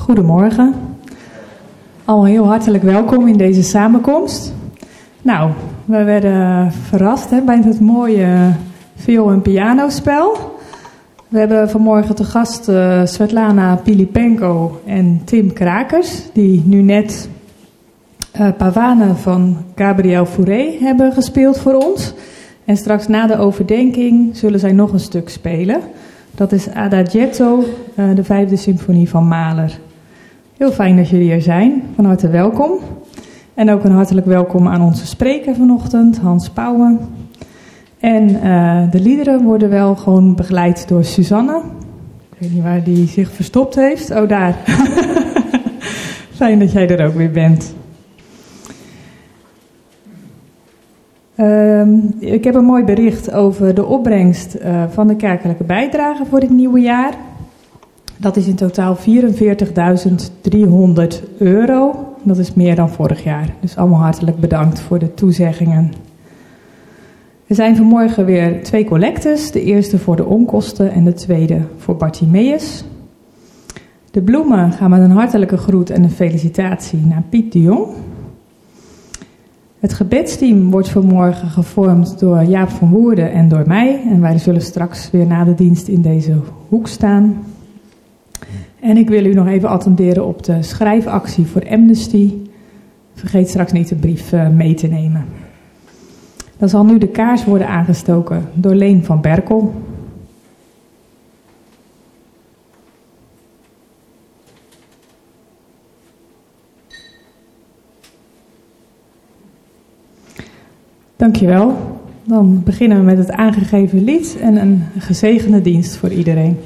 Goedemorgen. Al heel hartelijk welkom in deze samenkomst. Nou, we werden verrast bij het mooie viool- en pianospel. We hebben vanmorgen te gast Svetlana Pilipenko en Tim Krakers, die nu net Pavane van Gabriel Fauré hebben gespeeld voor ons. En straks na de overdenking zullen zij nog een stuk spelen. Dat is Adagietto, de 5e symfonie van Mahler. Heel fijn dat jullie er zijn. Van harte welkom. En ook een hartelijk welkom aan onze spreker vanochtend, Hans Pauwen. En de liederen worden wel gewoon begeleid door Suzanne. Ik weet niet waar die zich verstopt heeft. Oh, daar. Fijn dat jij er ook weer bent. Ik heb een mooi bericht over de opbrengst van de kerkelijke bijdrage voor dit nieuwe jaar. Dat is in totaal €44.300. Dat is meer dan vorig jaar. Dus allemaal hartelijk bedankt voor de toezeggingen. Er zijn vanmorgen weer 2 collectes. De eerste voor de onkosten en de tweede voor Bartimeus. De bloemen gaan met een hartelijke groet en een felicitatie naar Piet de Jong. Het gebedsteam wordt vanmorgen gevormd door Jaap van Woerden en door mij. En wij zullen straks weer na de dienst in deze hoek staan. En ik wil u nog even attenderen op de schrijfactie voor Amnesty. Vergeet straks niet de brief mee te nemen. Dan zal nu de kaars worden aangestoken door Leen van Berkel. Dankjewel. Dan beginnen we met het aangegeven lied en een gezegende dienst voor iedereen.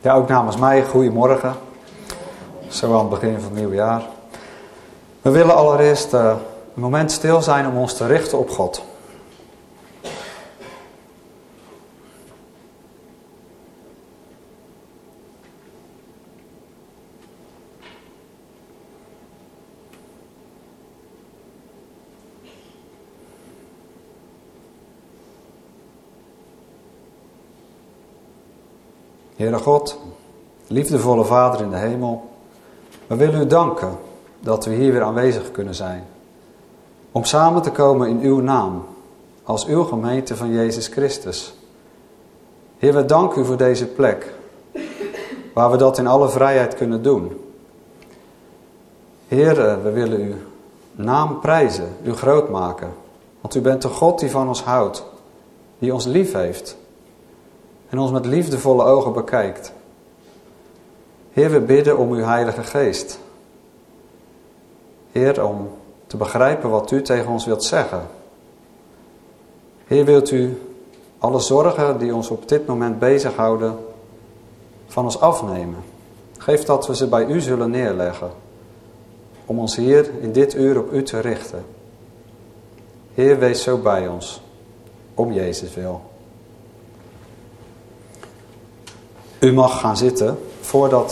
Ja, ook namens mij, goedemorgen. Zo aan het begin van het nieuwe jaar. We willen allereerst een moment stil zijn om ons te richten op God. Heere God, liefdevolle Vader in de hemel, we willen u danken dat we hier weer aanwezig kunnen zijn. Om samen te komen in uw naam, als uw gemeente van Jezus Christus. Heer, we danken u voor deze plek, waar we dat in alle vrijheid kunnen doen. Heer, we willen uw naam prijzen, u groot maken. Want u bent de God die van ons houdt, die ons lief heeft. En ons met liefdevolle ogen bekijkt. Heer, we bidden om uw Heilige Geest. Heer, om te begrijpen wat u tegen ons wilt zeggen. Heer, wilt u alle zorgen die ons op dit moment bezighouden van ons afnemen. Geef dat we ze bij u zullen neerleggen. Om ons hier in dit uur op u te richten. Heer, wees zo bij ons. Om Jezus wil. U mag gaan zitten. Voordat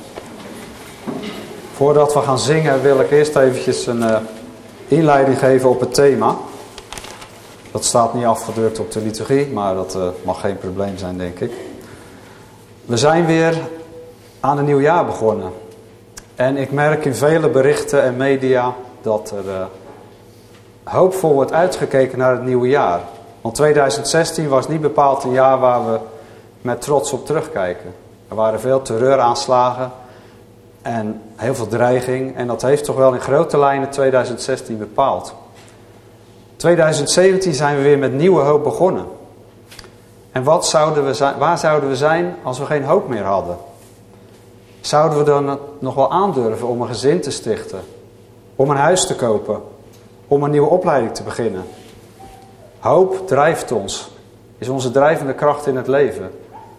we gaan zingen wil ik eerst eventjes een inleiding geven op het thema. Dat staat niet afgedrukt op de liturgie, maar dat mag geen probleem zijn, denk ik. We zijn weer aan een nieuw jaar begonnen. En ik merk in vele berichten en media dat er hoopvol wordt uitgekeken naar het nieuwe jaar. Want 2016 was niet bepaald een jaar waar we met trots op terugkijken. Er waren veel terreuraanslagen en heel veel dreiging. En dat heeft toch wel in grote lijnen 2016 bepaald. 2017 zijn we weer met nieuwe hoop begonnen. En waar zouden we zijn als we geen hoop meer hadden? Zouden we dan nog wel aandurven om een gezin te stichten? Om een huis te kopen? Om een nieuwe opleiding te beginnen? Hoop drijft ons. Is onze drijvende kracht in het leven.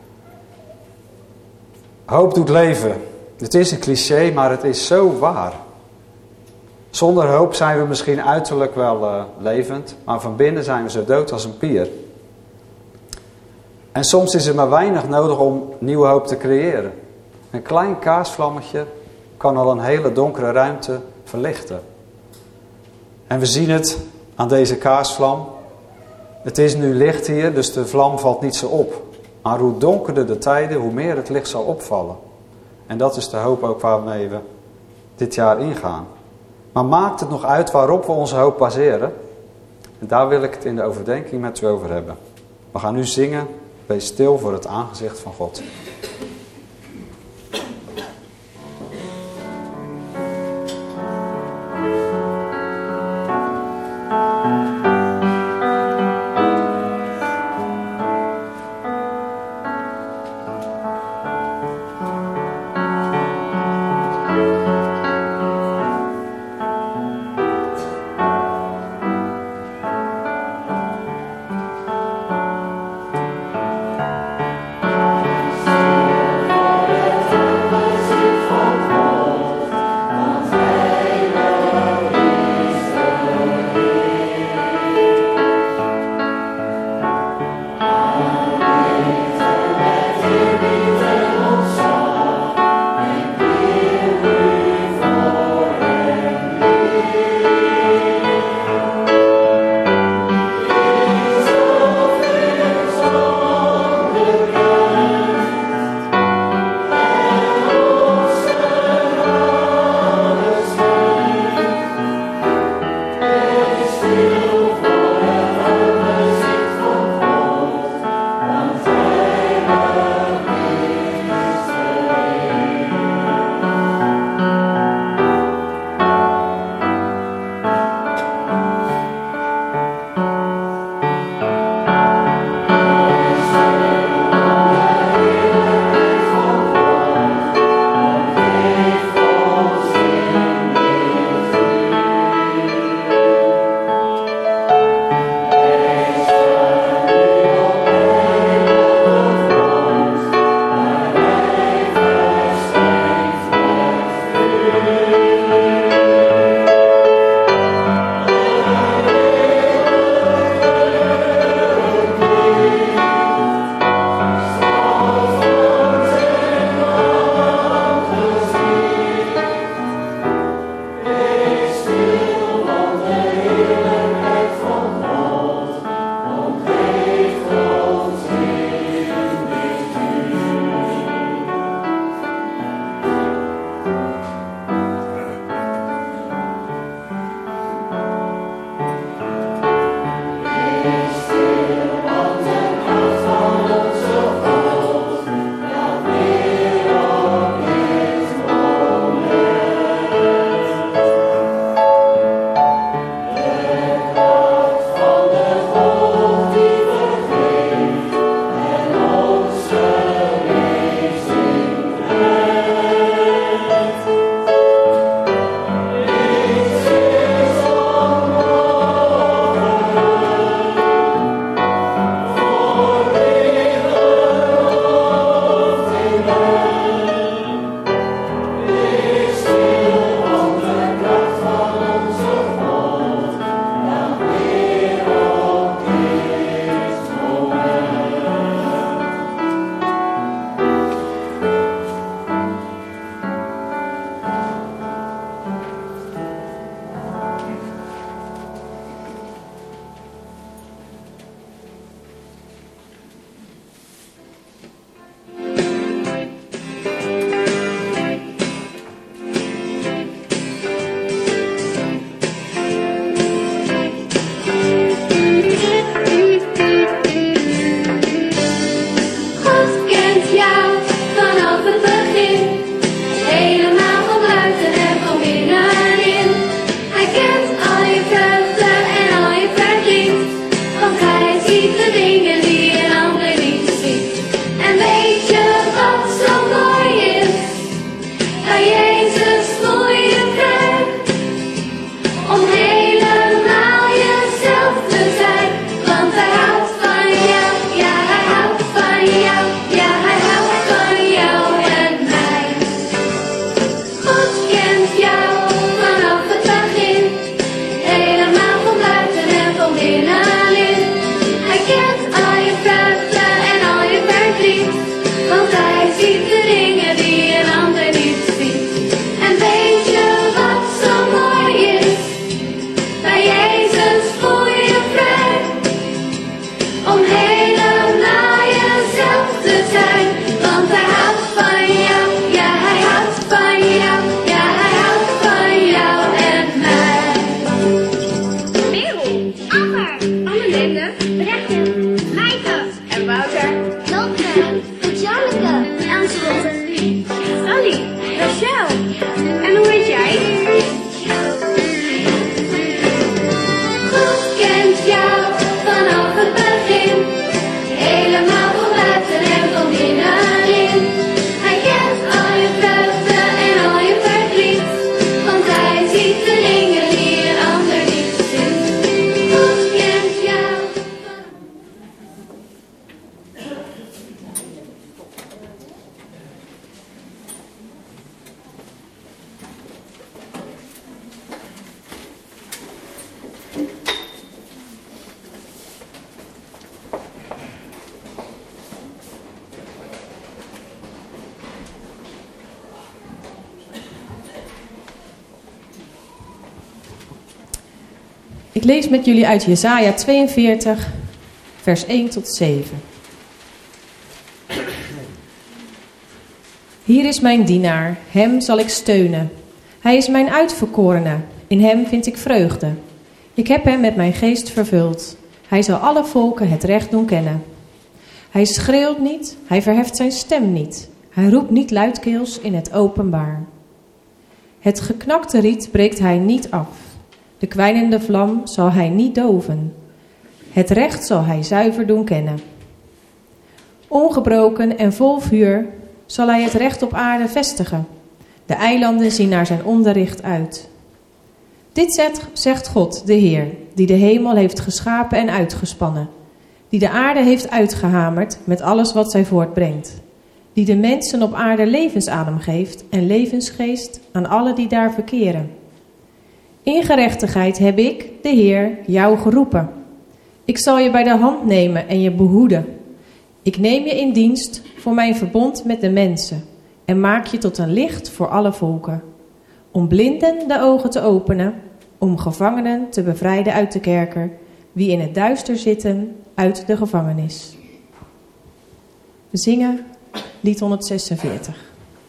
Hoop doet leven. Het is een cliché, maar het is zo waar. Zonder hoop zijn we misschien uiterlijk wel levend, maar van binnen zijn we zo dood als een pier. En soms is er maar weinig nodig om nieuwe hoop te creëren. Een klein kaarsvlammetje kan al een hele donkere ruimte verlichten. En we zien het aan deze kaarsvlam. Het is nu licht hier, dus de vlam valt niet zo op. Maar hoe donkerder de tijden, hoe meer het licht zal opvallen. En dat is de hoop ook waarmee we dit jaar ingaan. Maar maakt het nog uit waarop we onze hoop baseren? En daar wil ik het in de overdenking met u over hebben. We gaan nu zingen, wees stil voor het aangezicht van God. Ik lees met jullie uit Jesaja 42, vers 1 tot 7. Hier is mijn dienaar, hem zal ik steunen. Hij is mijn uitverkorene, in hem vind ik vreugde. Ik heb hem met mijn geest vervuld. Hij zal alle volken het recht doen kennen. Hij schreeuwt niet, hij verheft zijn stem niet. Hij roept niet luidkeels in het openbaar. Het geknakte riet breekt hij niet af. De kwijnende vlam zal hij niet doven. Het recht zal hij zuiver doen kennen. Ongebroken en vol vuur zal hij het recht op aarde vestigen. De eilanden zien naar zijn onderricht uit. Dit zegt God, de Heer, die de hemel heeft geschapen en uitgespannen. Die de aarde heeft uitgehamerd met alles wat zij voortbrengt. Die de mensen op aarde levensadem geeft en levensgeest aan alle die daar verkeren. In gerechtigheid heb ik, de Heer, jou geroepen. Ik zal je bij de hand nemen en je behoeden. Ik neem je in dienst voor mijn verbond met de mensen en maak je tot een licht voor alle volken. Om blinden de ogen te openen, om gevangenen te bevrijden uit de kerker, wie in het duister zitten uit de gevangenis. We zingen lied 146.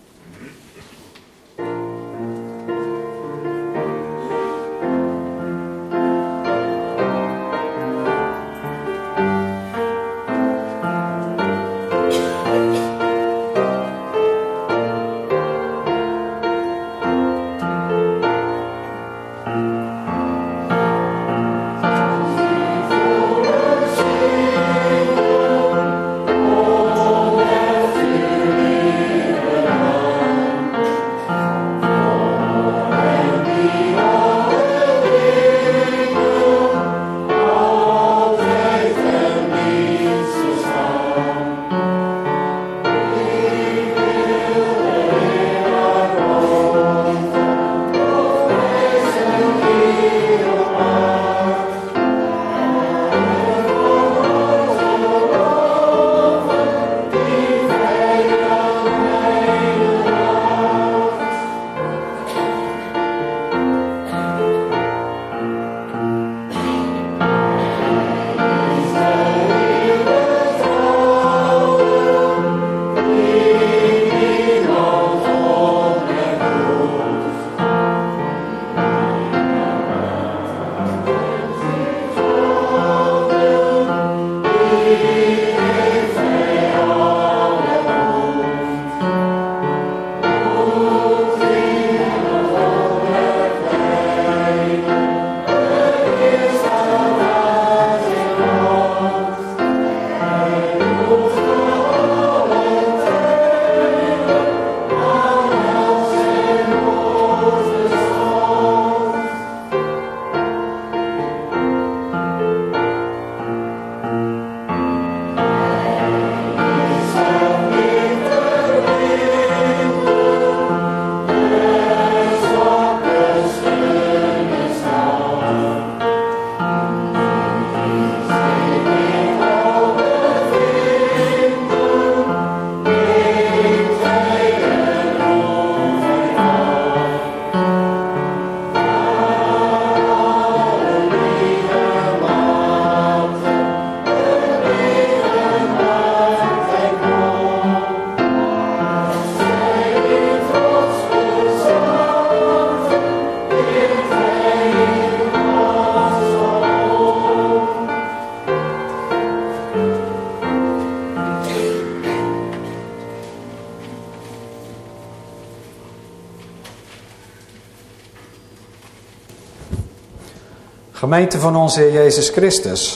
Gemeente van onze Heer Jezus Christus,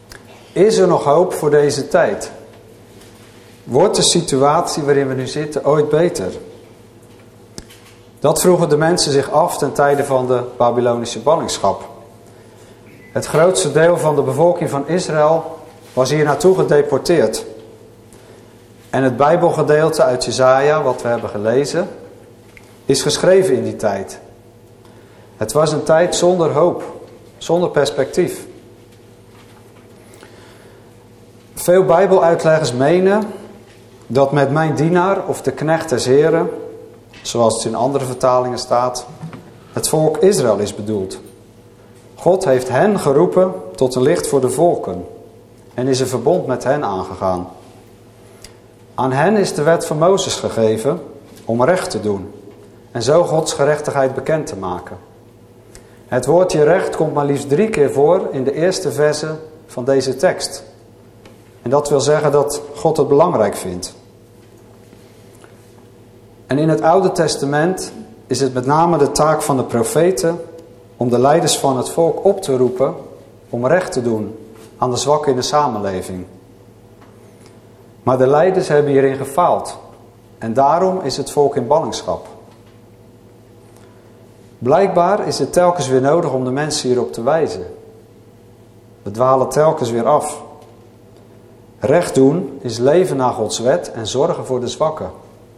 is er nog hoop voor deze tijd? Wordt de situatie waarin we nu zitten ooit beter? Dat vroegen de mensen zich af ten tijde van de Babylonische ballingschap. Het grootste deel van de bevolking van Israël was hier naartoe gedeporteerd. En het Bijbelgedeelte uit Jesaja, wat we hebben gelezen, is geschreven in die tijd. Het was een tijd zonder hoop, zonder perspectief. Veel Bijbeluitleggers menen dat met mijn dienaar of de knecht des Heren, zoals het in andere vertalingen staat, het volk Israël is bedoeld. God heeft hen geroepen tot een licht voor de volken en is een verbond met hen aangegaan. Aan hen is de wet van Mozes gegeven om recht te doen en zo Gods gerechtigheid bekend te maken. Het woordje recht komt maar liefst 3 keer voor in de eerste verse van deze tekst. En dat wil zeggen dat God het belangrijk vindt. En in het Oude Testament is het met name de taak van de profeten om de leiders van het volk op te roepen om recht te doen aan de zwakken in de samenleving. Maar de leiders hebben hierin gefaald en daarom is het volk in ballingschap. Blijkbaar is het telkens weer nodig om de mensen hierop te wijzen. We dwalen telkens weer af. Recht doen is leven naar Gods wet en zorgen voor de zwakken.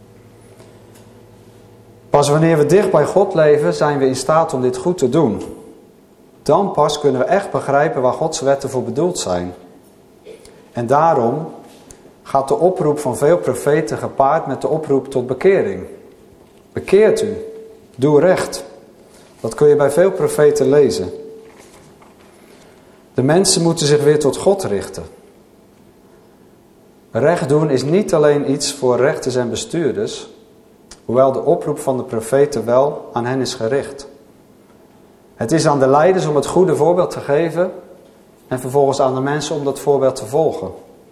Pas wanneer we dicht bij God leven, zijn we in staat om dit goed te doen. Dan pas kunnen we echt begrijpen waar Gods wetten voor bedoeld zijn. En daarom gaat de oproep van veel profeten gepaard met de oproep tot bekering. Bekeert u, doe recht. Dat kun je bij veel profeten lezen. De mensen moeten zich weer tot God richten. Recht doen is niet alleen iets voor rechters en bestuurders, hoewel de oproep van de profeten wel aan hen is gericht. Het is aan de leiders om het goede voorbeeld te geven en vervolgens aan de mensen om dat voorbeeld te volgen.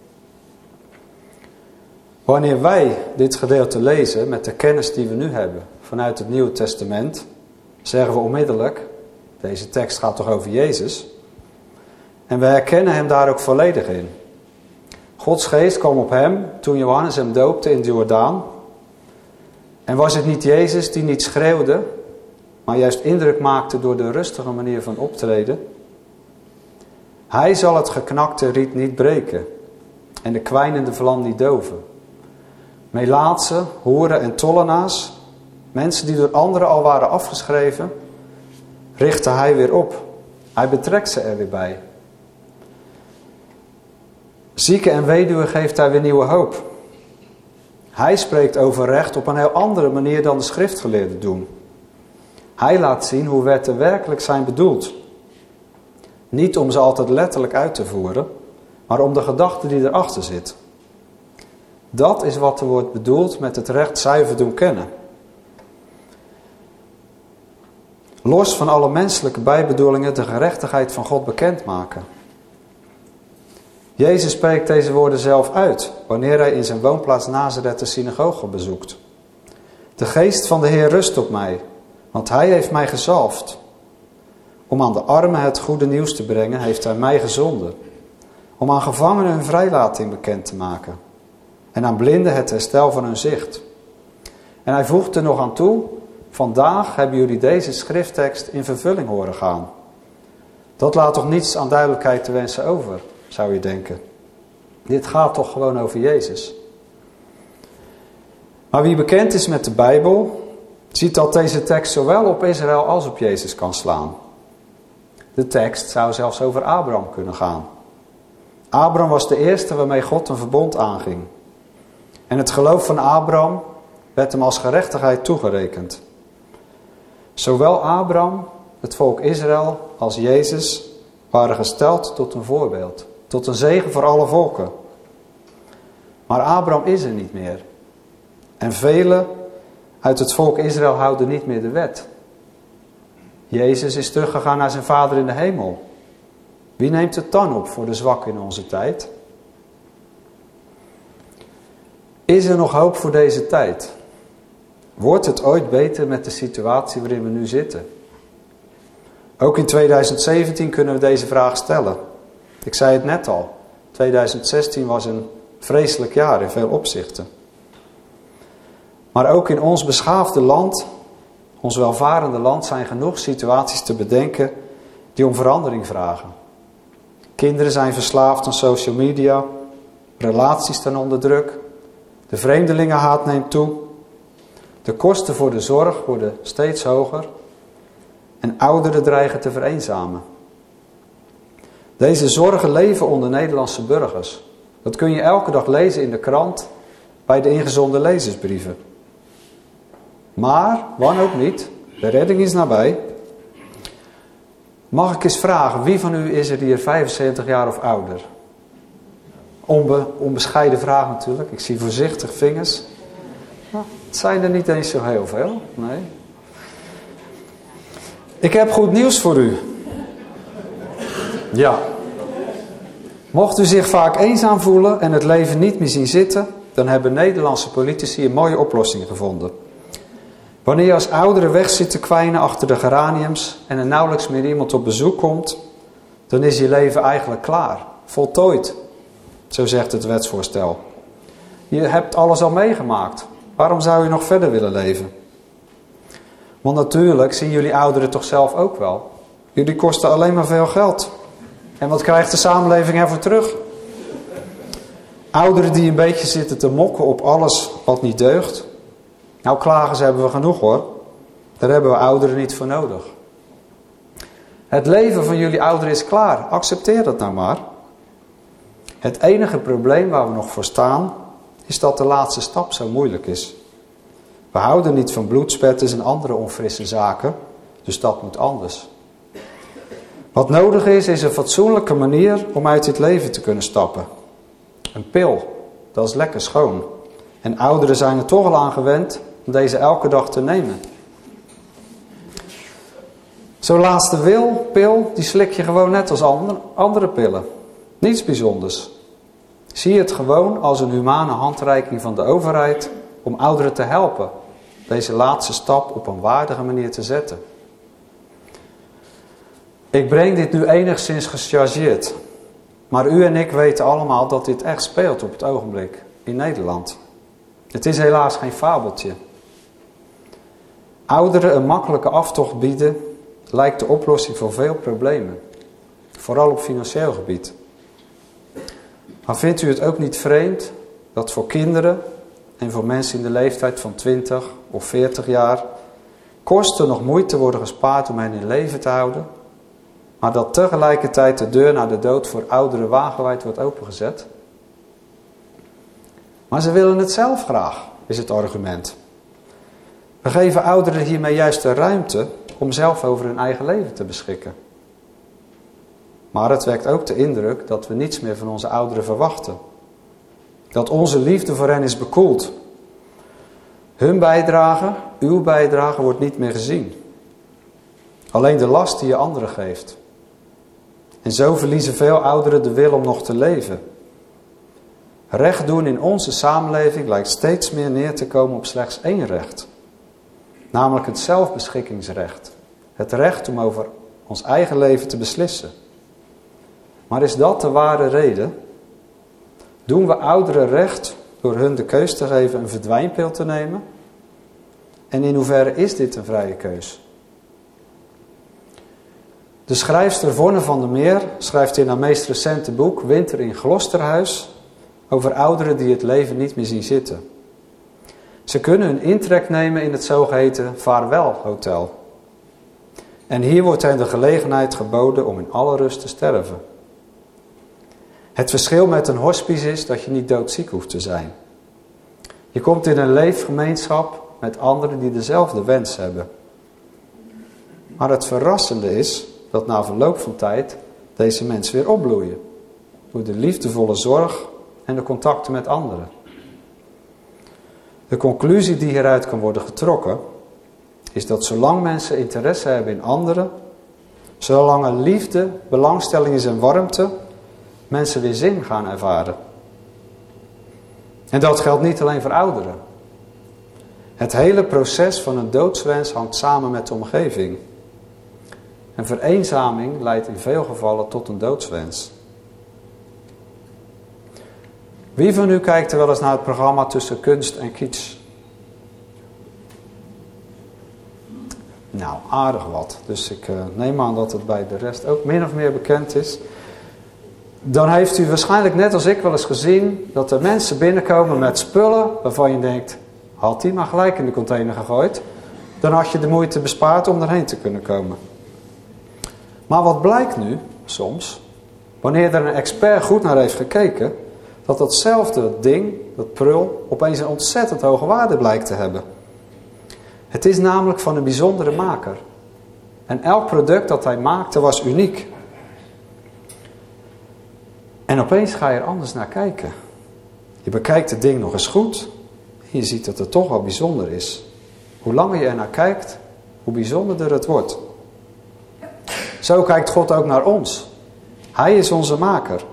Wanneer wij dit gedeelte lezen met de kennis die we nu hebben vanuit het Nieuwe Testament, zeggen we onmiddellijk, deze tekst gaat toch over Jezus, en we herkennen hem daar ook volledig in. Gods geest kwam op hem toen Johannes hem doopte in de Jordaan. En was het niet Jezus die niet schreeuwde, maar juist indruk maakte door de rustige manier van optreden? Hij zal het geknakte riet niet breken en de kwijnende vlam niet doven. Melaatsen, hoeren en tollenaars, mensen die door anderen al waren afgeschreven, richtte hij weer op. Hij betrekt ze er weer bij. Zieken en weduwen geeft hij weer nieuwe hoop. Hij spreekt over recht op een heel andere manier dan de schriftgeleerden doen. Hij laat zien hoe wetten werkelijk zijn bedoeld. Niet om ze altijd letterlijk uit te voeren, maar om de gedachte die erachter zit. Dat is wat er wordt bedoeld met het recht zuiver doen kennen. Los van alle menselijke bijbedoelingen de gerechtigheid van God bekendmaken. Jezus spreekt deze woorden zelf uit wanneer hij in zijn woonplaats Nazareth de synagoge bezoekt. De geest van de Heer rust op mij, want hij heeft mij gezalfd. Om aan de armen het goede nieuws te brengen, heeft hij mij gezonden. Om aan gevangenen hun vrijlating bekend te maken. En aan blinden het herstel van hun zicht. En hij voegt er nog aan toe, vandaag hebben jullie deze schrifttekst in vervulling horen gaan. Dat laat toch niets aan duidelijkheid te wensen over, zou je denken. Dit gaat toch gewoon over Jezus. Maar wie bekend is met de Bijbel, ziet dat deze tekst zowel op Israël als op Jezus kan slaan. De tekst zou zelfs over Abraham kunnen gaan. Abraham was de eerste waarmee God een verbond aanging. En het geloof van Abraham werd hem als gerechtigheid toegerekend. Zowel Abraham, het volk Israël, als Jezus waren gesteld tot een voorbeeld. Tot een zegen voor alle volken. Maar Abraham is er niet meer. En velen uit het volk Israël houden niet meer de wet. Jezus is teruggegaan naar zijn Vader in de hemel. Wie neemt het dan op voor de zwakken in onze tijd? Is er nog hoop voor deze tijd? Wordt het ooit beter met de situatie waarin we nu zitten? Ook in 2017 kunnen we deze vraag stellen. Ik zei het net al. 2016 was een vreselijk jaar in veel opzichten. Maar ook in ons beschaafde land, ons welvarende land, zijn genoeg situaties te bedenken die om verandering vragen. Kinderen zijn verslaafd aan social media, relaties staan onder druk, de vreemdelingenhaat neemt toe, de kosten voor de zorg worden steeds hoger en ouderen dreigen te vereenzamen. Deze zorgen leven onder Nederlandse burgers. Dat kun je elke dag lezen in de krant, bij de ingezonden lezersbrieven. Maar, wanneer ook niet, de redding is nabij. Mag ik eens vragen, wie van u is er hier 75 jaar of ouder? Onbescheiden vraag natuurlijk. Ik zie voorzichtig vingers. Het zijn er niet eens zo heel veel. Nee. Ik heb goed nieuws voor u. Ja. Mocht u zich vaak eenzaam voelen en het leven niet meer zien zitten, dan hebben Nederlandse politici een mooie oplossing gevonden. Wanneer je als oudere weg zit te kwijnen achter de geraniums en er nauwelijks meer iemand op bezoek komt, dan is je leven eigenlijk klaar, voltooid. Zo zegt het wetsvoorstel. Je hebt alles al meegemaakt. Waarom zou je nog verder willen leven? Want natuurlijk zien jullie ouderen toch zelf ook wel. Jullie kosten alleen maar veel geld. En wat krijgt de samenleving ervoor terug? Ouderen die een beetje zitten te mokken op alles wat niet deugt. Nou, klagen ze hebben we genoeg hoor. Daar hebben we ouderen niet voor nodig. Het leven van jullie ouderen is klaar. Accepteer dat nou maar. Het enige probleem waar we nog voor staan, is dat de laatste stap zo moeilijk is. We houden niet van bloedspetters en andere onfrisse zaken, dus dat moet anders. Wat nodig is een fatsoenlijke manier om uit dit leven te kunnen stappen. Een pil, dat is lekker schoon. En ouderen zijn er toch al aan gewend om deze elke dag te nemen. Zo'n laatste pil, die slik je gewoon net als andere pillen. Niets bijzonders. Zie het gewoon als een humane handreiking van de overheid om ouderen te helpen deze laatste stap op een waardige manier te zetten. Ik breng dit nu enigszins gechargeerd, maar u en ik weten allemaal dat dit echt speelt op het ogenblik in Nederland. Het is helaas geen fabeltje. Ouderen een makkelijke aftocht bieden lijkt de oplossing voor veel problemen, vooral op financieel gebied. Maar vindt u het ook niet vreemd dat voor kinderen en voor mensen in de leeftijd van 20 of 40 jaar kosten nog moeite worden gespaard om hen in leven te houden, maar dat tegelijkertijd de deur naar de dood voor ouderen wagenwijd wordt opengezet? Maar ze willen het zelf graag, is het argument. We geven ouderen hiermee juist de ruimte om zelf over hun eigen leven te beschikken. Maar het wekt ook de indruk dat we niets meer van onze ouderen verwachten. Dat onze liefde voor hen is bekoeld. Hun bijdrage, uw bijdrage, wordt niet meer gezien. Alleen de last die je anderen geeft. En zo verliezen veel ouderen de wil om nog te leven. Recht doen in onze samenleving lijkt steeds meer neer te komen op slechts één recht. Namelijk het zelfbeschikkingsrecht. Het recht om over ons eigen leven te beslissen. Maar is dat de ware reden? Doen we ouderen recht door hun de keus te geven een verdwijnpil te nemen? En in hoeverre is dit een vrije keus? De schrijfster Vonne van der Meer schrijft in haar meest recente boek Winter in Glosterhuis over ouderen die het leven niet meer zien zitten. Ze kunnen hun intrek nemen in het zogeheten vaarwelhotel. En hier wordt hen de gelegenheid geboden om in alle rust te sterven. Het verschil met een hospice is dat je niet doodziek hoeft te zijn. Je komt in een leefgemeenschap met anderen die dezelfde wens hebben. Maar het verrassende is dat na verloop van tijd deze mensen weer opbloeien. Door de liefdevolle zorg en de contacten met anderen. De conclusie die hieruit kan worden getrokken is dat zolang mensen interesse hebben in anderen, zolang er liefde, belangstelling is en warmte, mensen weer zin gaan ervaren. En dat geldt niet alleen voor ouderen. Het hele proces van een doodswens hangt samen met de omgeving. En vereenzaming leidt in veel gevallen tot een doodswens. Wie van u kijkt er wel eens naar het programma Tussen Kunst en Kitsch? Nou, aardig wat. Dus ik neem aan dat het bij de rest ook min of meer bekend is. Dan heeft u waarschijnlijk net als ik wel eens gezien dat er mensen binnenkomen met spullen waarvan je denkt, had die maar gelijk in de container gegooid. Dan had je de moeite bespaard om erheen te kunnen komen. Maar wat blijkt nu, soms, wanneer er een expert goed naar heeft gekeken, dat datzelfde ding, dat prul, opeens een ontzettend hoge waarde blijkt te hebben. Het is namelijk van een bijzondere maker. En elk product dat hij maakte was uniek. En opeens ga je er anders naar kijken. Je bekijkt het ding nog eens goed. En je ziet dat het toch wel bijzonder is. Hoe langer je er naar kijkt, hoe bijzonderder het wordt. Zo kijkt God ook naar ons. Hij is onze maker.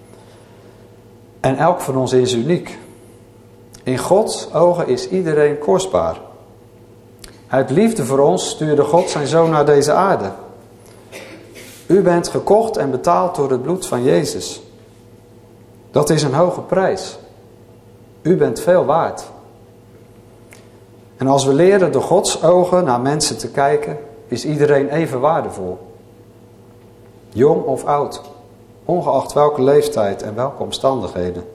En elk van ons is uniek. In Gods ogen is iedereen kostbaar. Uit liefde voor ons stuurde God zijn zoon naar deze aarde. U bent gekocht en betaald door het bloed van Jezus. Dat is een hoge prijs. U bent veel waard. En als we leren door Gods ogen naar mensen te kijken, is iedereen even waardevol. Jong of oud, ongeacht welke leeftijd en welke omstandigheden.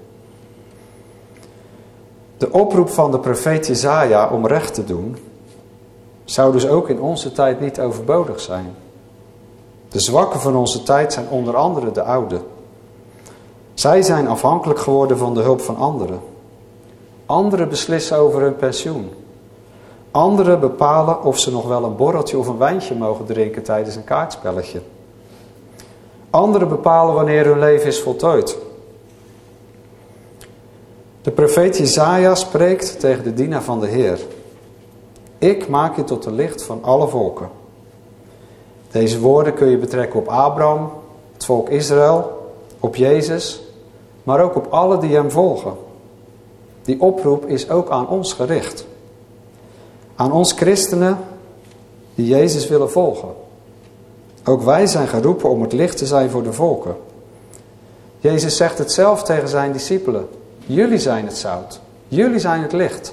De oproep van de profeet Jesaja om recht te doen, zou dus ook in onze tijd niet overbodig zijn. De zwakken van onze tijd zijn onder andere de ouden. Zij zijn afhankelijk geworden van de hulp van anderen. Anderen beslissen over hun pensioen. Anderen bepalen of ze nog wel een borreltje of een wijntje mogen drinken tijdens een kaartspelletje. Anderen bepalen wanneer hun leven is voltooid. De profeet Jesaja spreekt tegen de dienaar van de Heer. Ik maak je tot een licht van alle volken. Deze woorden kun je betrekken op Abraham, het volk Israël, op Jezus, maar ook op alle die hem volgen. Die oproep is ook aan ons gericht. Aan ons christenen die Jezus willen volgen. Ook wij zijn geroepen om het licht te zijn voor de volken. Jezus zegt het zelf tegen zijn discipelen. Jullie zijn het zout. Jullie zijn het licht.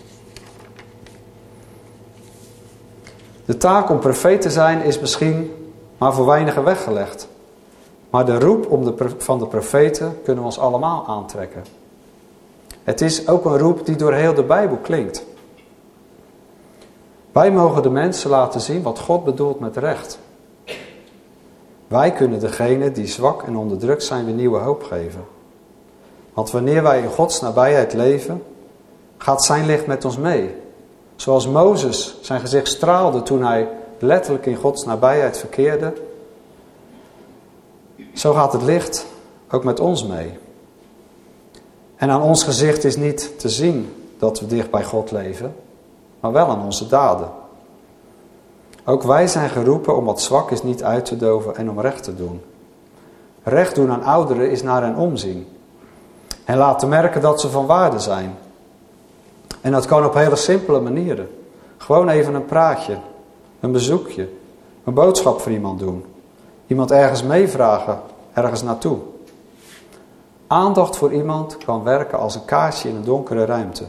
De taak om profeet te zijn is misschien maar voor weinigen weggelegd. Maar de roep van de profeten kunnen we ons allemaal aantrekken. Het is ook een roep die door heel de Bijbel klinkt. Wij mogen de mensen laten zien wat God bedoelt met recht. Wij kunnen degenen die zwak en onderdrukt zijn weer nieuwe hoop geven. Want wanneer wij in Gods nabijheid leven, gaat zijn licht met ons mee. Zoals Mozes zijn gezicht straalde toen hij letterlijk in Gods nabijheid verkeerde, zo gaat het licht ook met ons mee. En aan ons gezicht is niet te zien dat we dicht bij God leven, maar wel aan onze daden. Ook wij zijn geroepen om wat zwak is niet uit te doven en om recht te doen. Recht doen aan ouderen is naar hen omzien. En laten merken dat ze van waarde zijn. En dat kan op hele simpele manieren. Gewoon even een praatje, een bezoekje, een boodschap voor iemand doen. Iemand ergens meevragen, ergens naartoe. Aandacht voor iemand kan werken als een kaarsje in een donkere ruimte.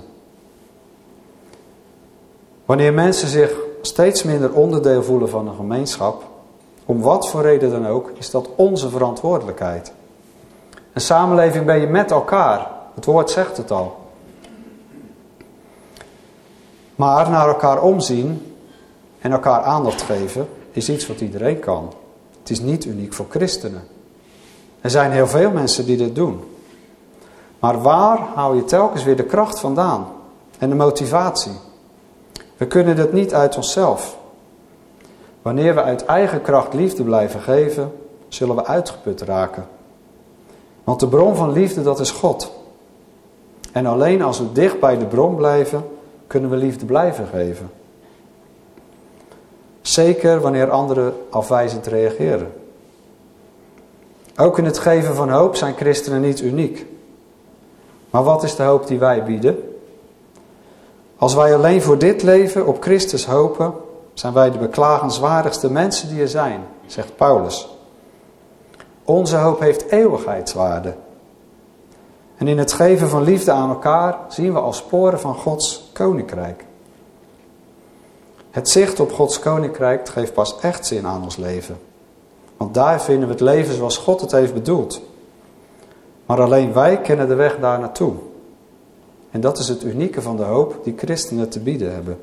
Wanneer mensen zich steeds minder onderdeel voelen van een gemeenschap, om wat voor reden dan ook, is dat onze verantwoordelijkheid. Een samenleving ben je met elkaar. Het woord zegt het al. Maar naar elkaar omzien en elkaar aandacht geven is iets wat iedereen kan. Het is niet uniek voor christenen. Er zijn heel veel mensen die dit doen. Maar waar haal je telkens weer de kracht vandaan en de motivatie? We kunnen dit niet uit onszelf. Wanneer we uit eigen kracht liefde blijven geven, zullen we uitgeput raken. Want de bron van liefde, dat is God. En alleen als we dicht bij de bron blijven, kunnen we liefde blijven geven. Zeker wanneer anderen afwijzend reageren. Ook in het geven van hoop zijn christenen niet uniek. Maar wat is de hoop die wij bieden? Als wij alleen voor dit leven op Christus hopen, zijn wij de beklagenswaardigste mensen die er zijn, zegt Paulus. Onze hoop heeft eeuwigheidswaarde. En in het geven van liefde aan elkaar zien we al sporen van Gods koninkrijk. Het zicht op Gods koninkrijk geeft pas echt zin aan ons leven. Want daar vinden we het leven zoals God het heeft bedoeld. Maar alleen wij kennen de weg daar naartoe. En dat is het unieke van de hoop die christenen te bieden hebben.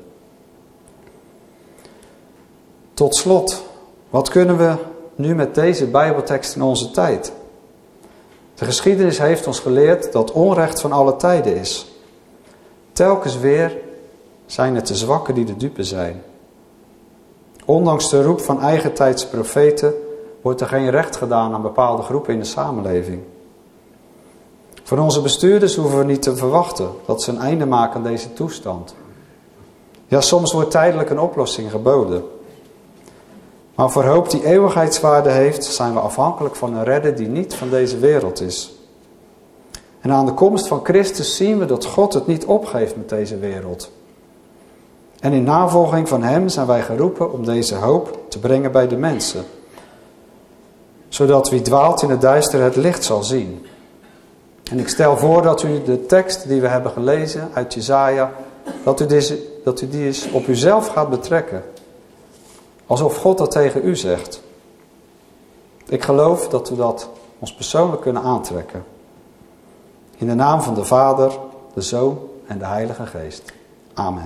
Tot slot, wat kunnen we nu met deze Bijbeltekst in onze tijd? De geschiedenis heeft ons geleerd dat onrecht van alle tijden is. Telkens weer zijn het de zwakken die de dupe zijn. Ondanks de roep van eigentijdse profeten wordt er geen recht gedaan aan bepaalde groepen in de samenleving. Van onze bestuurders hoeven we niet te verwachten dat ze een einde maken aan deze toestand. Ja, soms wordt tijdelijk een oplossing geboden. Maar voor hoop die eeuwigheidswaarde heeft, zijn we afhankelijk van een redder die niet van deze wereld is. En aan de komst van Christus zien we dat God het niet opgeeft met deze wereld. En in navolging van hem zijn wij geroepen om deze hoop te brengen bij de mensen. Zodat wie dwaalt in het duister het licht zal zien. En ik stel voor dat u de tekst die we hebben gelezen uit Jesaja, dat u die eens op uzelf gaat betrekken. Alsof God dat tegen u zegt. Ik geloof dat we dat ons persoonlijk kunnen aantrekken. In de naam van de Vader, de Zoon en de Heilige Geest. Amen.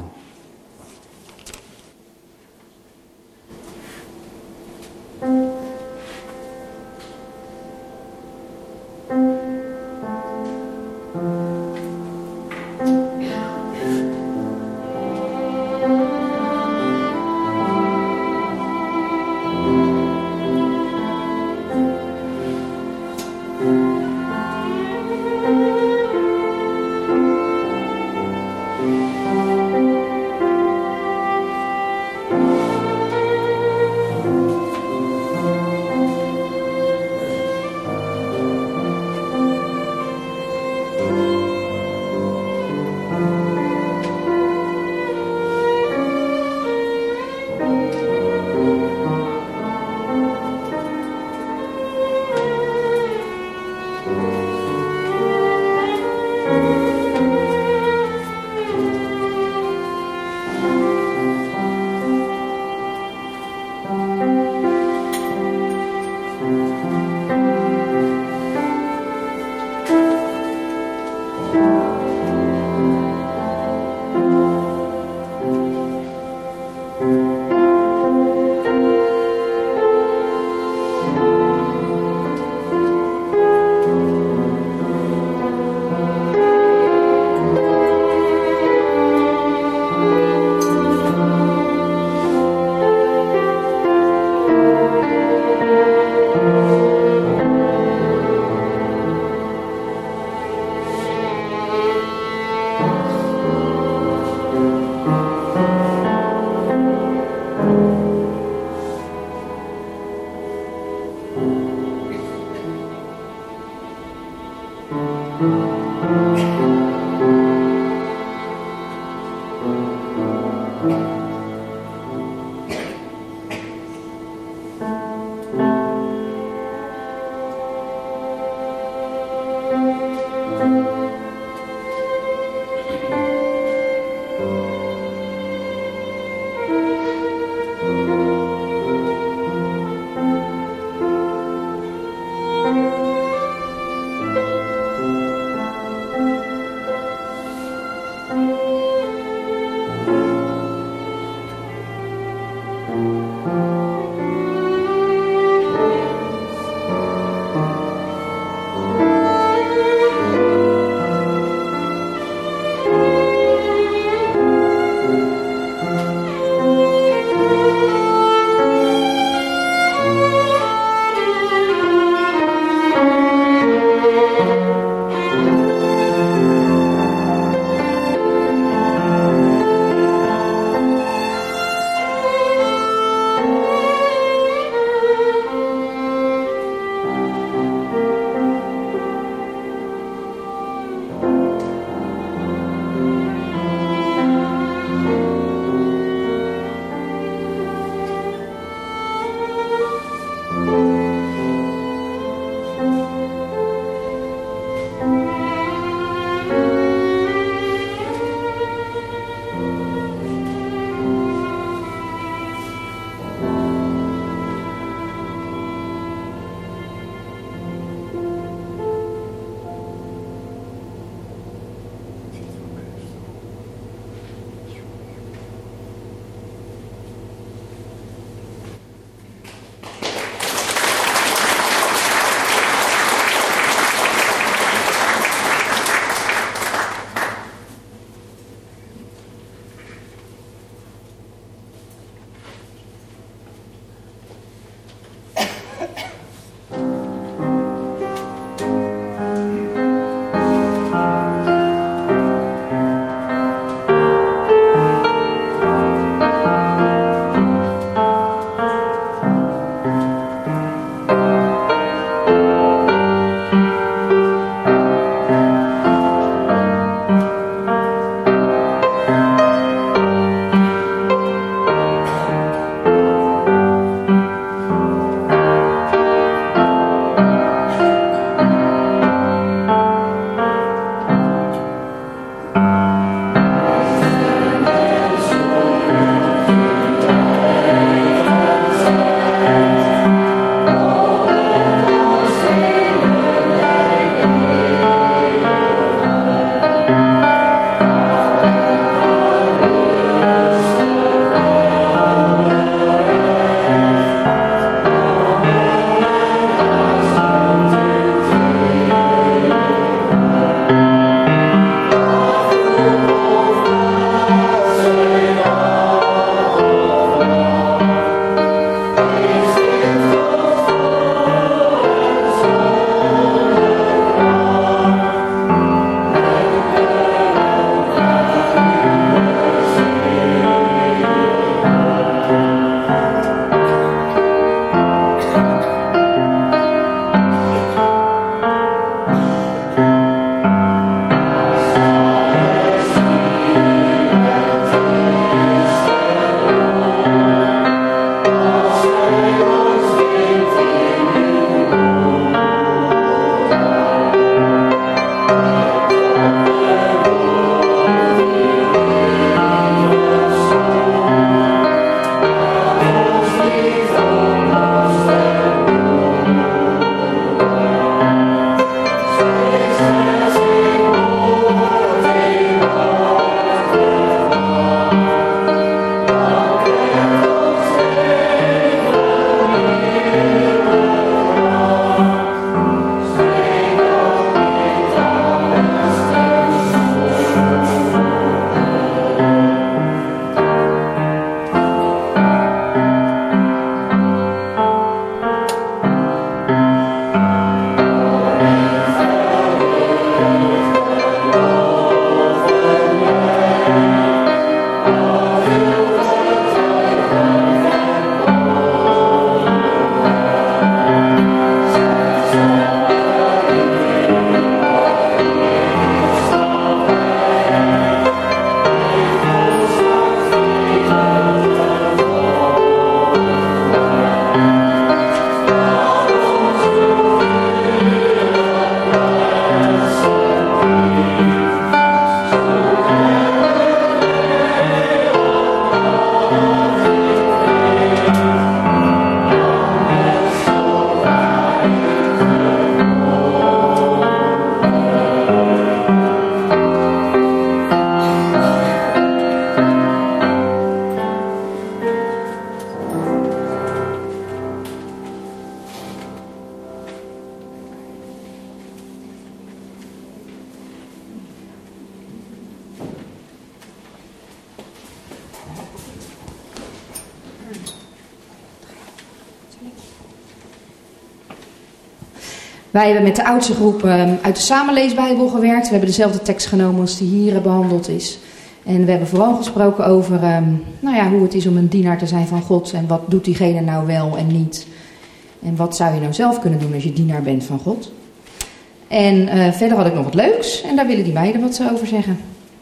Wij hebben met de oudste groep uit de Samenleesbijbel gewerkt. We hebben dezelfde tekst genomen als die hier behandeld is. En we hebben vooral gesproken over hoe het is om een dienaar te zijn van God. En wat doet diegene nou wel en niet. En wat zou je nou zelf kunnen doen als je dienaar bent van God. En verder had ik nog wat leuks. En daar willen die meiden wat over zeggen.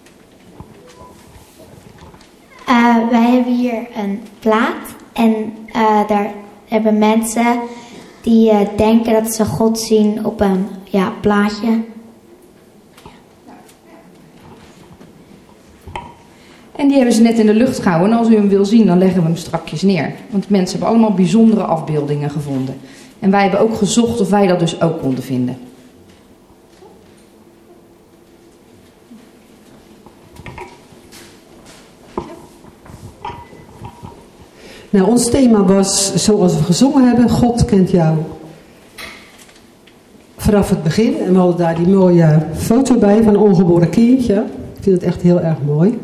Wij hebben hier een plaat. En daar hebben mensen die denken dat ze God zien op een plaatje. En die hebben ze net in de lucht gehouden. En als u hem wil zien, dan leggen we hem strakjes neer. Want mensen hebben allemaal bijzondere afbeeldingen gevonden. En wij hebben ook gezocht of wij dat dus ook konden vinden. Nou, ons thema was, zoals we gezongen hebben, God kent jou. Vanaf het begin. En we hadden daar die mooie foto bij van een ongeboren kindje. Ik vind het echt heel erg mooi.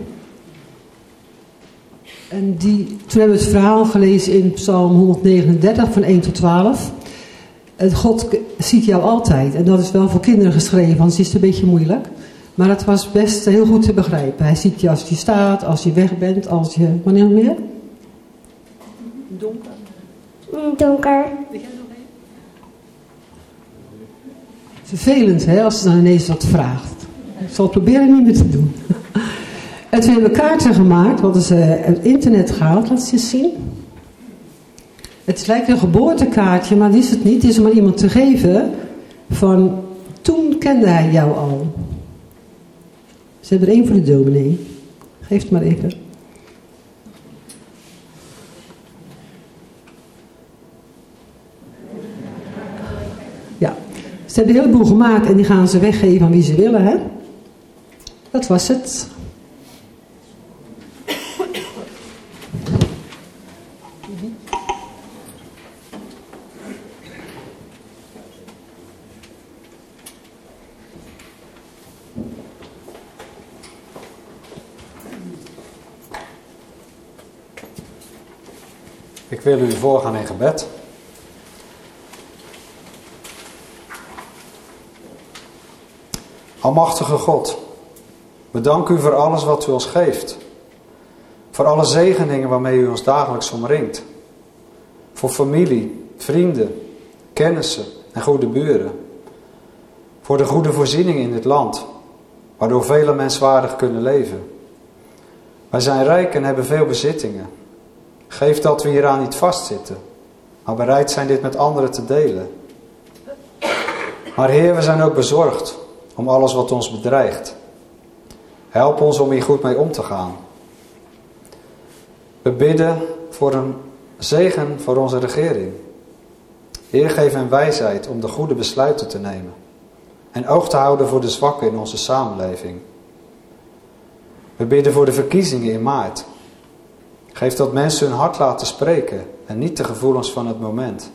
En toen hebben we het verhaal gelezen in Psalm 139 van 1 tot 12. En God ziet jou altijd. En dat is wel voor kinderen geschreven, want het is een beetje moeilijk. Maar het was best heel goed te begrijpen. Hij ziet je als je staat, als je weg bent, als je... Wanneer meer? Donker. Donker. Vervelend, hè, als ze dan ineens wat vraagt. Ik zal het proberen niet meer te doen. En toen hebben we kaarten gemaakt, wat is het internet gehaald, laat ze eens zien. Het lijkt een geboortekaartje, maar dat is het niet. Het is om aan iemand te geven van, toen kende hij jou al. Ze hebben er één voor de dominee. Geef het maar even. Ja, ze hebben een heleboel gemaakt en die gaan ze weggeven aan wie ze willen, hè. Dat was het. Ik wil u voorgaan in gebed. Almachtige God, bedank u voor alles wat u ons geeft. Voor alle zegeningen waarmee u ons dagelijks omringt. Voor familie, vrienden, kennissen en goede buren. Voor de goede voorzieningen in dit land, waardoor velen menswaardig kunnen leven. Wij zijn rijk en hebben veel bezittingen. Geef dat we hieraan niet vastzitten, maar bereid zijn dit met anderen te delen. Maar Heer, we zijn ook bezorgd om alles wat ons bedreigt. Help ons om hier goed mee om te gaan. We bidden voor een zegen voor onze regering. Heer, geef hen wijsheid om de goede besluiten te nemen en oog te houden voor de zwakken in onze samenleving. We bidden voor de verkiezingen in maart. Geef dat mensen hun hart laten spreken en niet de gevoelens van het moment.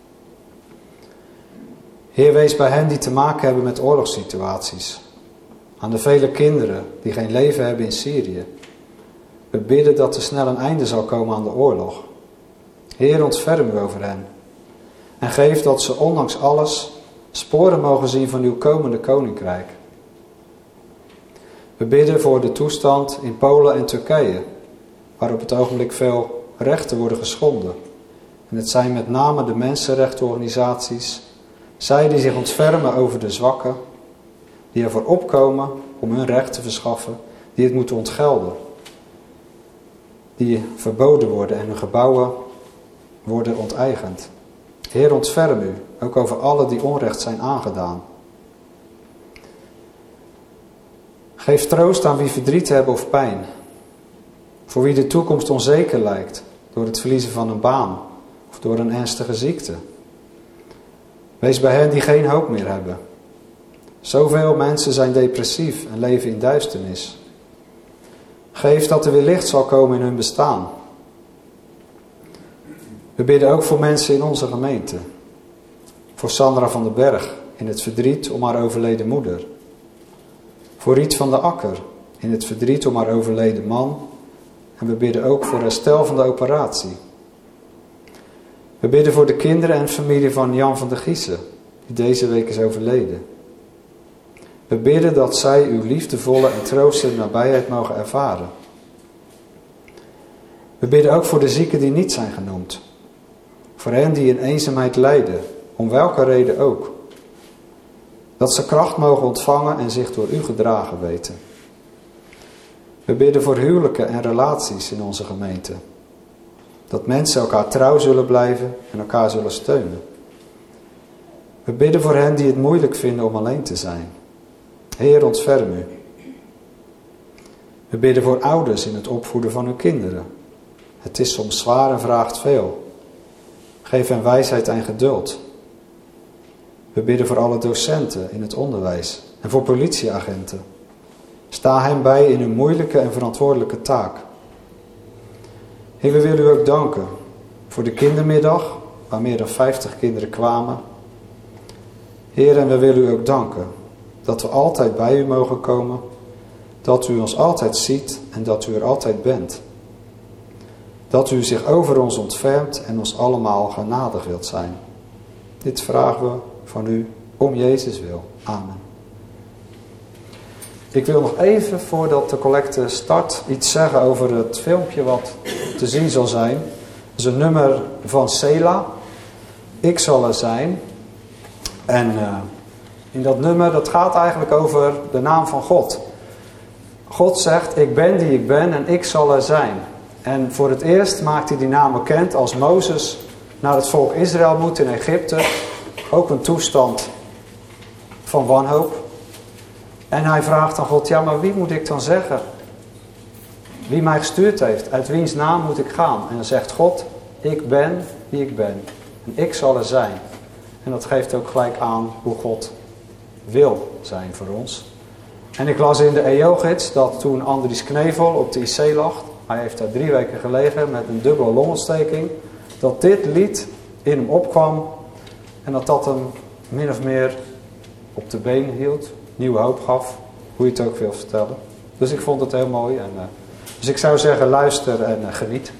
Heer, wees bij hen die te maken hebben met oorlogssituaties. Aan de vele kinderen die geen leven hebben in Syrië. We bidden dat er snel een einde zal komen aan de oorlog. Heer, ontferm u over hen. En geef dat ze ondanks alles sporen mogen zien van uw komende koninkrijk. We bidden voor de toestand in Polen en Turkije, waar op het ogenblik veel rechten worden geschonden. En het zijn met name de mensenrechtenorganisaties, zij die zich ontfermen over de zwakken, die ervoor opkomen om hun recht te verschaffen, die het moeten ontgelden. Die verboden worden en hun gebouwen worden onteigend. Heer, ontferm u, ook over alle die onrecht zijn aangedaan. Geef troost aan wie verdriet hebben of pijn. Voor wie de toekomst onzeker lijkt door het verliezen van een baan of door een ernstige ziekte. Wees bij hen die geen hoop meer hebben. Zoveel mensen zijn depressief en leven in duisternis. Geef dat er weer licht zal komen in hun bestaan. We bidden ook voor mensen in onze gemeente. Voor Sandra van den Berg in het verdriet om haar overleden moeder. Voor Riet van der Akker in het verdriet om haar overleden man. En we bidden ook voor herstel van de operatie. We bidden voor de kinderen en familie van Jan van der Giezen die deze week is overleden. We bidden dat zij uw liefdevolle en troostende nabijheid mogen ervaren. We bidden ook voor de zieken die niet zijn genoemd. Voor hen die in eenzaamheid lijden, om welke reden ook. Dat ze kracht mogen ontvangen en zich door u gedragen weten. We bidden voor huwelijken en relaties in onze gemeente. Dat mensen elkaar trouw zullen blijven en elkaar zullen steunen. We bidden voor hen die het moeilijk vinden om alleen te zijn. Heer, ontferm u. We bidden voor ouders in het opvoeden van uw kinderen. Het is soms zwaar en vraagt veel. Geef hen wijsheid en geduld. We bidden voor alle docenten in het onderwijs en voor politieagenten. Sta hen bij in hun moeilijke en verantwoordelijke taak. Heer, we willen u ook danken voor de kindermiddag, waar meer dan 50 kinderen kwamen. Heer, en we willen u ook danken dat we altijd bij u mogen komen, dat u ons altijd ziet en dat u er altijd bent. Dat u zich over ons ontfermt en ons allemaal genadig wilt zijn. Dit vragen we van u om Jezus wil. Amen. Ik wil nog even, voordat de collecte start, iets zeggen over het filmpje wat te zien zal zijn. Het is een nummer van Sela. Ik zal er zijn. En in dat nummer, dat gaat eigenlijk over de naam van God. God zegt, ik ben die ik ben en ik zal er zijn. En voor het eerst maakt hij die naam bekend als Mozes naar het volk Israël moet in Egypte. Ook een toestand van wanhoop. En hij vraagt aan God, ja, maar wie moet ik dan zeggen? Wie mij gestuurd heeft, uit wiens naam moet ik gaan? En dan zegt God, ik ben wie ik ben. En ik zal er zijn. En dat geeft ook gelijk aan hoe God wil zijn voor ons. En ik las in de EO-gids dat toen Andries Knevel op de IC lag, hij heeft daar 3 weken gelegen met een dubbele longontsteking, dat dit lied in hem opkwam en dat hem min of meer op de been hield, nieuwe hoop gaf, hoe je het ook wil vertellen. Dus ik vond het heel mooi. Dus ik zou zeggen, luister en geniet.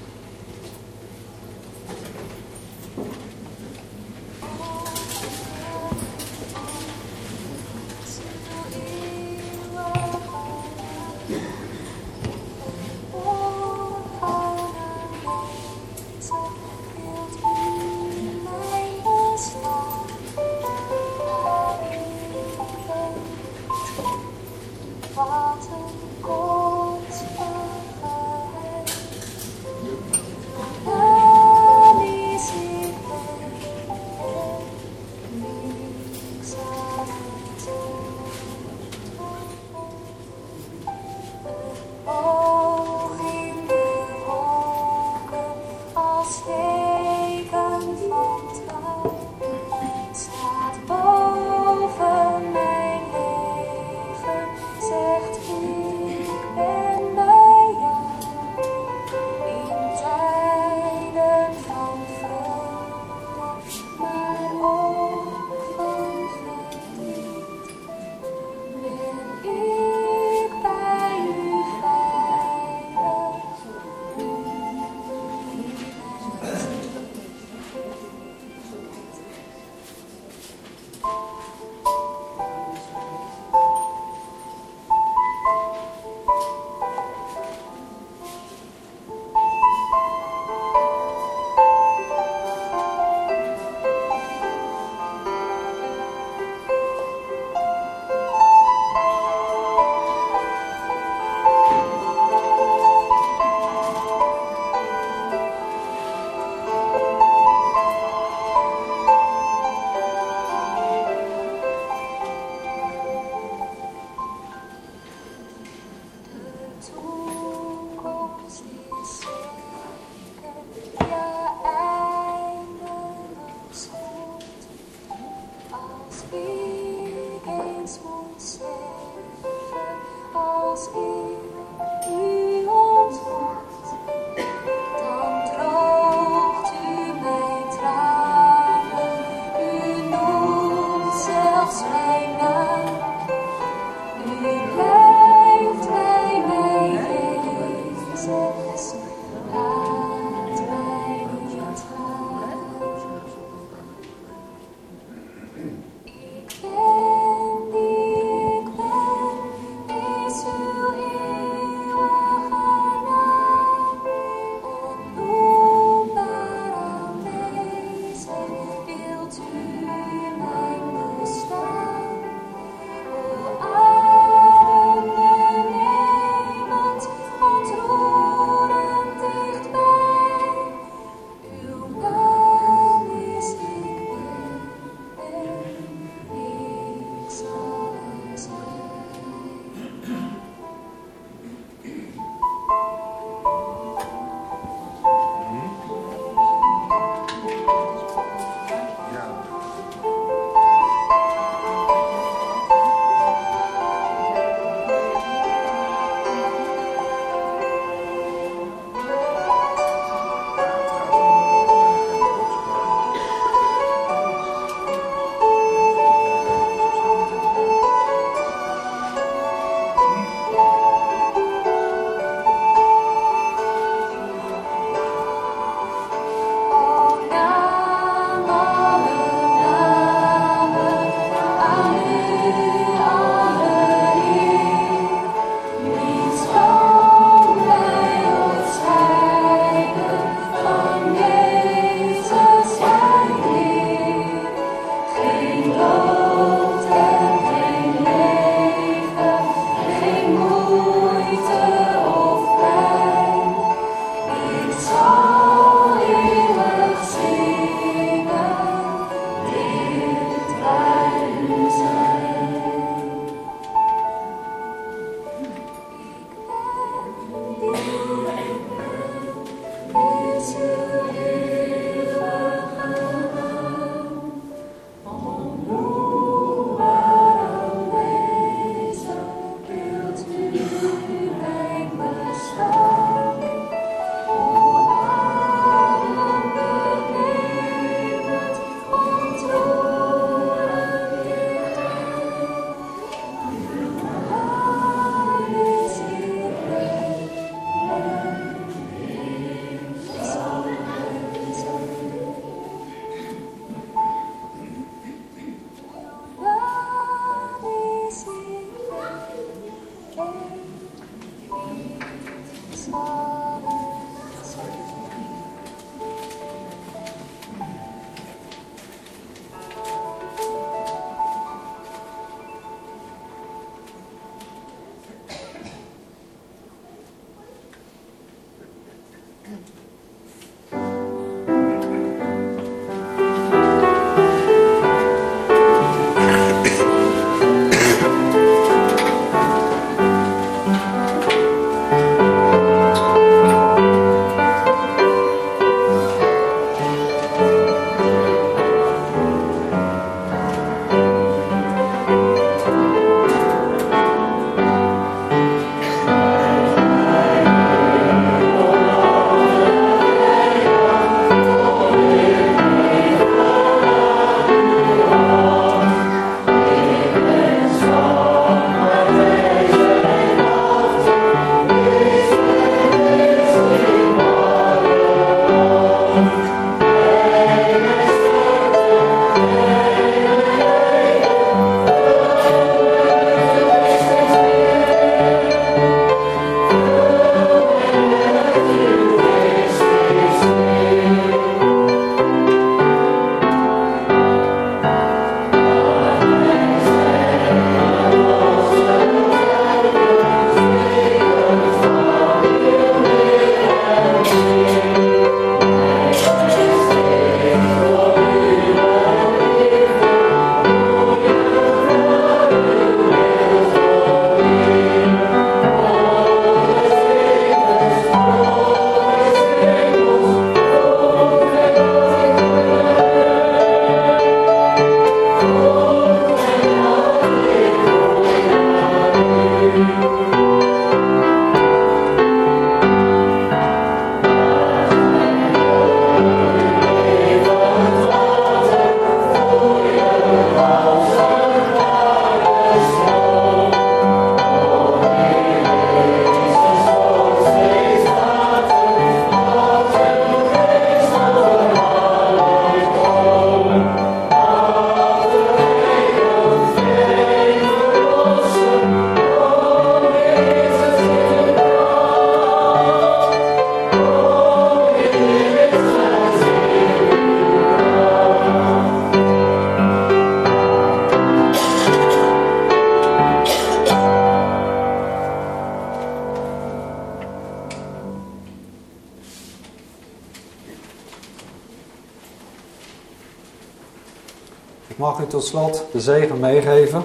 Ik mag u tot slot de zegen meegeven.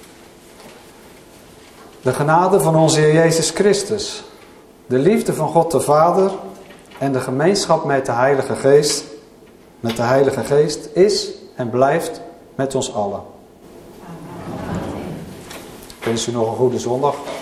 De genade van onze Heer Jezus Christus, de liefde van God de Vader en de gemeenschap met de Heilige Geest is en blijft met ons allen. Ik wens u nog een goede zondag.